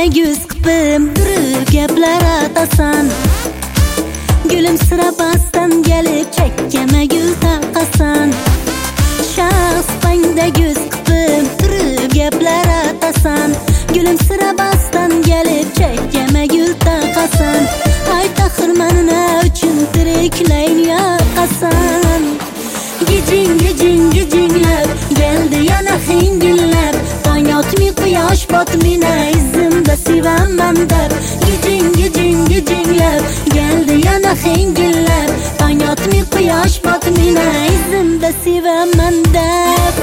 Osmonda yuz qipim turib gaplar atasan. Gülüm sırabasdan gelip çekkeme gül taqasan. Osmonda yuz qipim turib gaplar atasan. Gülüm sırabasdan gelip çekkeme gül taqasan. Ay taxirmanına uchun tiriklayn yoqasan. Gijinglab geldi yana hingillab. Tong otmi quyosh botmina izimda sevaman deb. Gijinglab geldi yana hingillab. Tong otmi quyosh botmina izimda sevaman deb.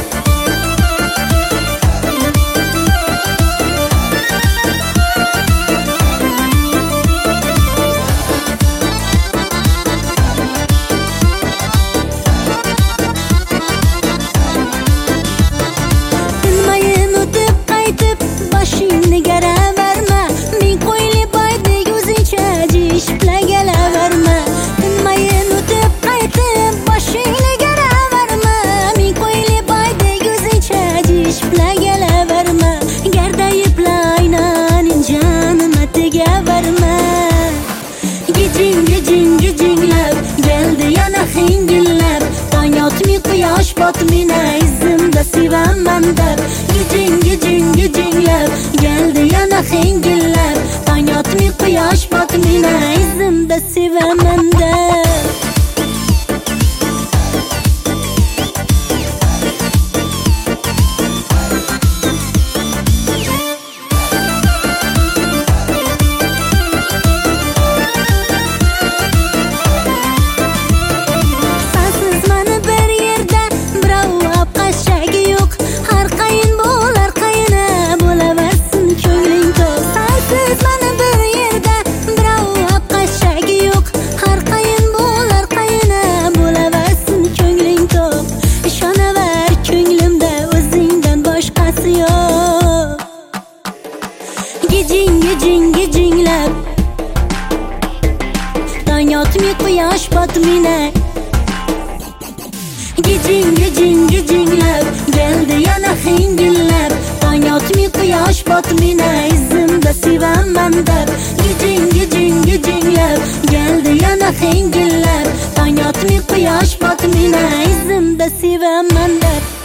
Gijinglab geldi yana hingillab. Tong otmi quyosh botmina izimda sevaman deb. Gijinglab geldi yana hingillab. Tong otmi quyosh botmina izimda sevaman deb. Gijinglab tong otmi quyosh botmina. Gijinglab geldi yana hingillab. Tong otmi quyosh botmina izimda sevaman deb. Gijinglab geldi yana hingillab. Tong otmi quyosh botmina izimda sevaman deb.